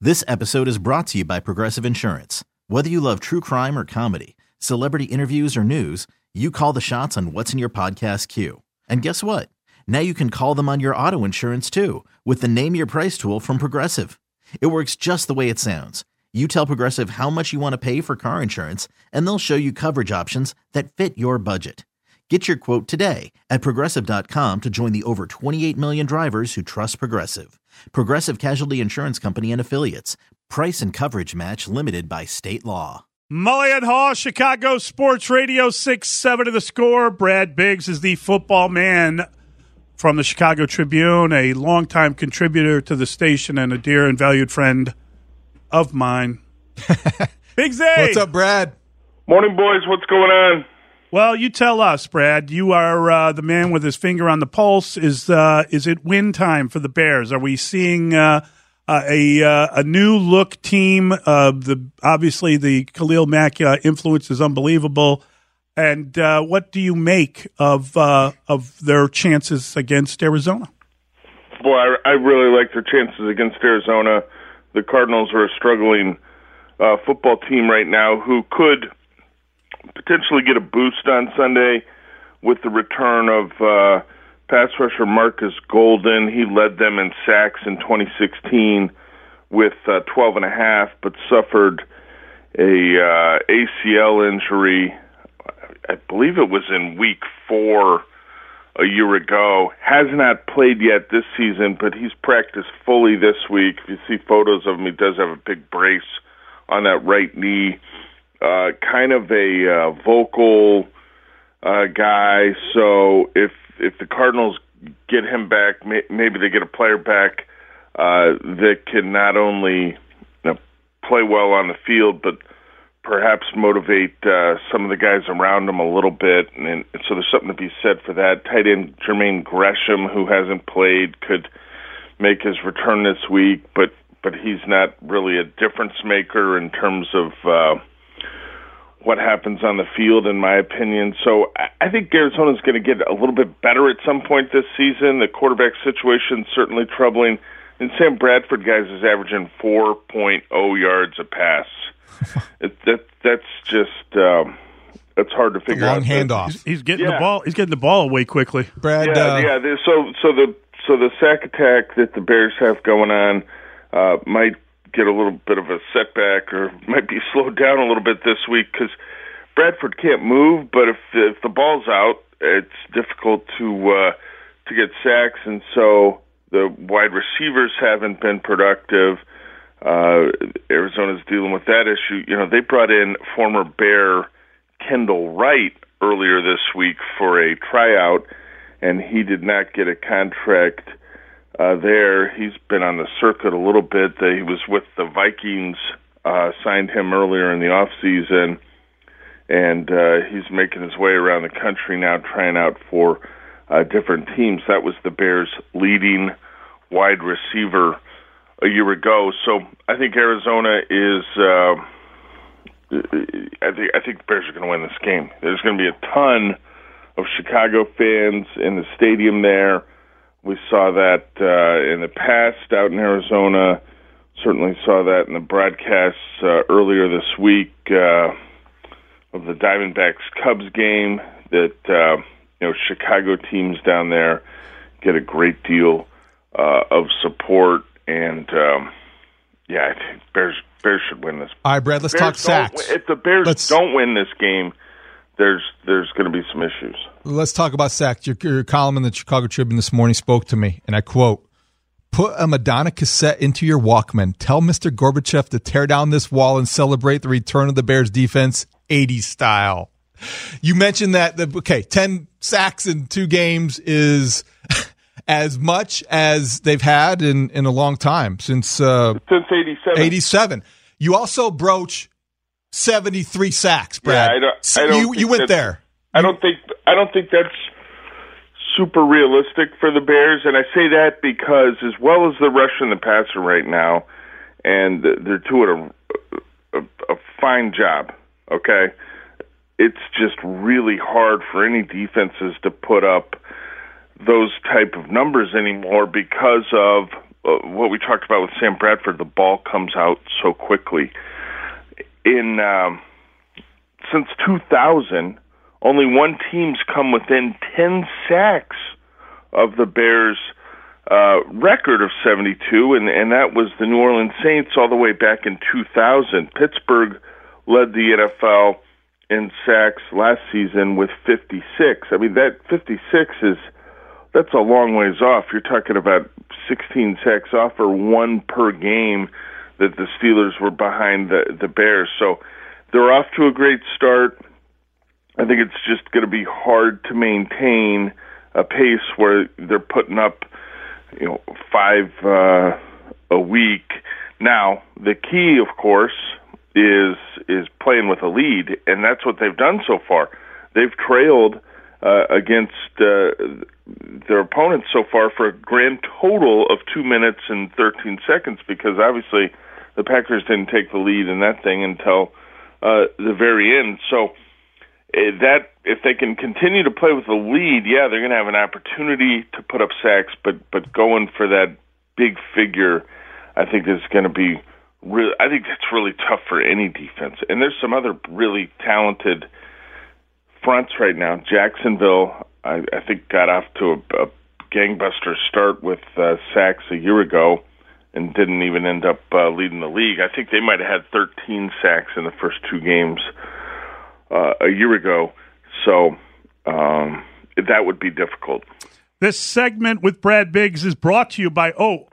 This episode is brought to you by Progressive Insurance. Whether you love true crime or comedy, celebrity interviews or news, you call the shots on what's in your podcast queue. And guess what? Now you can call them on your auto insurance too with the Name Your Price tool from Progressive. It works just the way it sounds. You tell Progressive how much you want to pay for car insurance, and they'll show you coverage options that fit your budget. Get your quote today at Progressive.com to join the over 28 million drivers who trust Progressive. Progressive Casualty Insurance Company and Affiliates. Price and coverage match limited by state law. Mully and Haw, Chicago Sports Radio, 6-7 to the score. Brad Biggs is the football man from the Chicago Tribune, a longtime contributor to the station and a dear and valued friend of mine. Biggs A! What's up, Brad? Morning, boys. What's going on? Well, you tell us, Brad. You are the man with his finger on the pulse. Is it win time for the Bears? Are we seeing a new look team? Obviously the Khalil Mack influence is unbelievable. And what do you make of their chances against Arizona? Boy, I really like their chances against Arizona. The Cardinals are a struggling football team right now who could potentially get a boost on Sunday with the return of pass rusher Marcus Golden. He led them in sacks in 2016 with 12.5, but suffered a ACL injury. I believe it was in week 4 a year ago. Has not played yet this season, but he's practiced fully this week. If you see photos of him, he does have a big brace on that right knee. Kind of a vocal guy. So if the Cardinals get him back, maybe they get a player back that can not only play well on the field, but perhaps motivate some of the guys around him a little bit. And so there's something to be said for that. Tight end Jermaine Gresham, who hasn't played, could make his return this week, but he's not really a difference maker in terms of what happens on the field, in my opinion. So I think Arizona's going to get a little bit better at some point this season. The quarterback situation certainly troubling. And Sam Bradford, guys, is averaging 4.0 yards a pass. That's just that's hard to figure out. Long handoff. He's getting the ball. He's getting the ball away quickly. Brad. So the sack attack that the Bears have going on might get a little bit of a setback, or might be slowed down a little bit this week because Bradford can't move. But if the ball's out, it's difficult to get sacks, and so the wide receivers haven't been productive. Arizona's dealing with that issue. You know, they brought in former Bear Kendall Wright earlier this week for a tryout, and he did not get a contract there. He's been on the circuit a little bit. He was with the Vikings, signed him earlier in the offseason, and he's making his way around the country now trying out for different teams. That was the Bears' leading wide receiver a year ago. So I think Arizona is I think the Bears are going to win this game. There's going to be a ton of Chicago fans in the stadium there. We saw that in the past out in Arizona. Certainly saw that in the broadcasts earlier this week of the Diamondbacks-Cubs game. That Chicago teams down there get a great deal of support, and I think Bears should win this. All right, Brad. Let's talk sacks. If the Bears don't win this game, there's going to be some issues. Let's talk about sacks. Your column in the Chicago Tribune this morning spoke to me, and I quote, "Put a Madonna cassette into your Walkman. Tell Mr. Gorbachev to tear down this wall and celebrate the return of the Bears defense, 80s style." You mentioned that, 10 sacks in 2 games is as much as they've had in a long time, since 87. You also broach 73 sacks, Brad. Yeah, you went there. I don't think that's super realistic for the Bears, and I say that because as well as the rush and the passer right now, and they're doing a fine job. Okay, it's just really hard for any defenses to put up those type of numbers anymore because of what we talked about with Sam Bradford, the ball comes out so quickly. Since 2000, only one team's come within 10 sacks of the Bears' record of 72, and that was the New Orleans Saints all the way back in 2000. Pittsburgh led the NFL in sacks last season with 56. I mean, that 56 that's a long ways off. You're talking about 16 sacks off, or one per game that the Steelers were behind the Bears. So they're off to a great start. I think it's just going to be hard to maintain a pace where they're putting up, 5 a week. Now, the key, of course, is playing with a lead, and that's what they've done so far. They've trailed against their opponents so far for a grand total of 2 minutes and 13 seconds, because obviously the Packers didn't take the lead in that thing until the very end. So that if they can continue to play with the lead, yeah, they're going to have an opportunity to put up sacks, but going for that big figure, I think is going to be really. I think that's really tough for any defense. And there's some other really talented fronts right now. Jacksonville, I think, got off to a gangbuster start with sacks a year ago and didn't even end up leading the league. I think they might have had 13 sacks in the first 2 games a year ago. So that would be difficult. This segment with Brad Biggs is brought to you by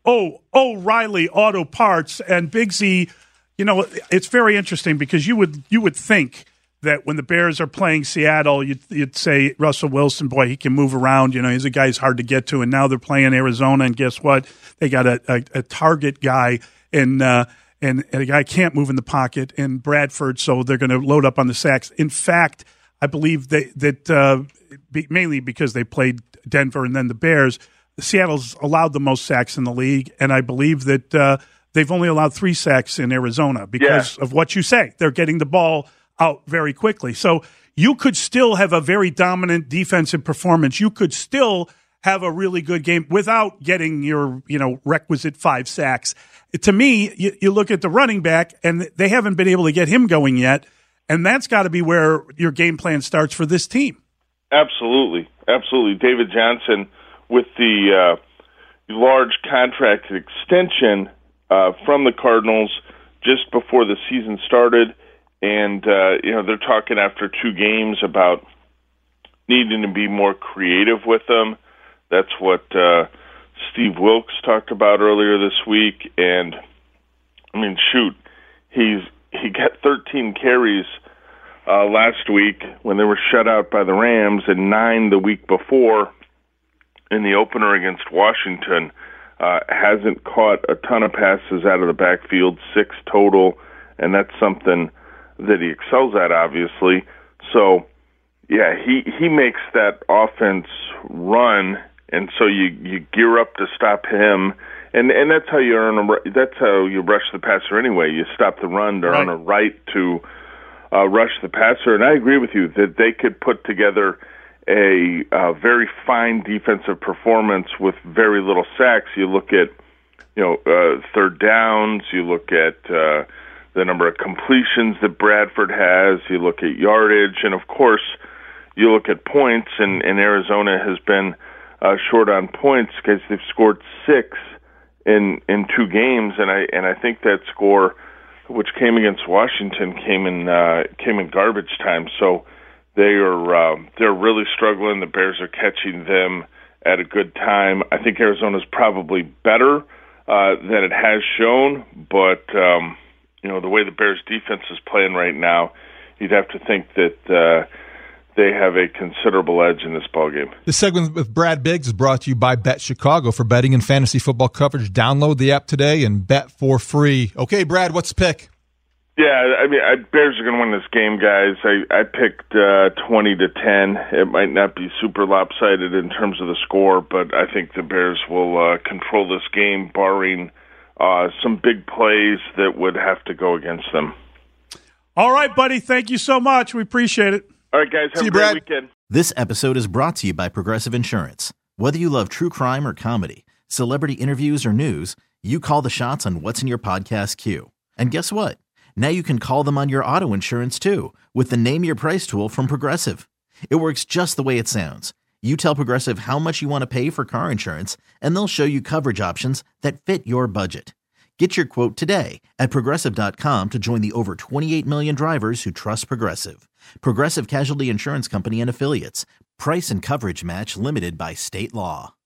O'Reilly Auto Parts. And Biggsy, it's very interesting because you would think that when the Bears are playing Seattle, you'd say Russell Wilson, boy, he can move around. He's a guy who's hard to get to. And now they're playing Arizona, and guess what? They got a target guy, and a guy can't move in the pocket in Bradford, so they're going to load up on the sacks. In fact, I believe that mainly because they played Denver and then the Bears, Seattle's allowed the most sacks in the league, and I believe that they've only allowed 3 sacks in Arizona because of what you say. They're getting the ball out very quickly. So you could still have a very dominant defensive performance. You could still have a really good game without getting your requisite 5 sacks. To me, you look at the running back, and they haven't been able to get him going yet, and that's got to be where your game plan starts for this team. Absolutely. David Johnson, with the large contract extension from the Cardinals just before the season started, and they're talking after 2 games about needing to be more creative with them. That's what Steve Wilks talked about earlier this week. And I mean, he got 13 carries last week when they were shut out by the Rams, and 9 the week before in the opener against Washington. Hasn't caught a ton of passes out of the backfield, 6 total, and that's something that he excels at, obviously. So, yeah, he makes that offense run, and so you gear up to stop him, and that's how you that's how you rush the passer anyway. You stop the run to earn a right to rush the passer. And I agree with you that they could put together a very fine defensive performance with very little sacks. You look at third downs. You look at the number of completions that Bradford has. You look at yardage, and of course, you look at points. And Arizona has been short on points because they've scored 6 in 2 games, and I think that score, which came against Washington, came in garbage time. So they're really struggling. The Bears are catching them at a good time. I think Arizona's probably better than it has shown, but the way the Bears defense is playing right now, you'd have to think that they have a considerable edge in this ballgame. This segment with Brad Biggs is brought to you by Bet Chicago. For betting and fantasy football coverage, download the app today and bet for free. Okay, Brad, what's the pick? Yeah, I mean, Bears are going to win this game, guys. I picked 20-10. It might not be super lopsided in terms of the score, but I think the Bears will control this game, barring some big plays that would have to go against them. All right, buddy. Thank you so much. We appreciate it. All right, guys. Have a great weekend. This episode is brought to you by Progressive Insurance. Whether you love true crime or comedy, celebrity interviews, or news, you call the shots on what's in your podcast queue. And guess what? Now you can call them on your auto insurance too with the Name Your Price tool from Progressive. It works just the way it sounds. You tell Progressive how much you want to pay for car insurance, and they'll show you coverage options that fit your budget. Get your quote today at Progressive.com to join the over 28 million drivers who trust Progressive. Progressive Casualty Insurance Company and Affiliates. Price and coverage match limited by state law.